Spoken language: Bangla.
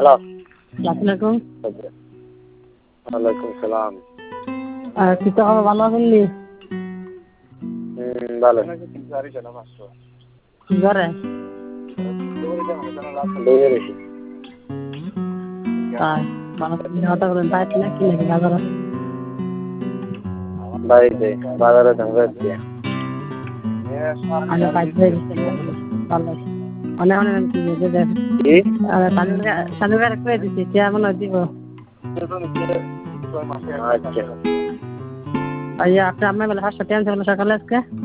হ্যালো। আসসালামু আলাইকুম। ওয়ালাইকুম সালাম। কি তো খবর, ভালো আছেন নি? ভালো। ঘরে বেরিয়ে গেছি। তাই ভালো কথা বলেন, তাই না কি নাকি বাজারে? বাড়িতে বাজারে ঢঙ্গা দিয়ে আমি বাইক হয়ে গেছি, ভালো আছে। অনেক অনেক কি দেখ কি সানুগার করে দিচ্ছি, কে মনে দিব। আচ্ছা। আপনি আপনার বেলা 500 টাকা সকালে আজকে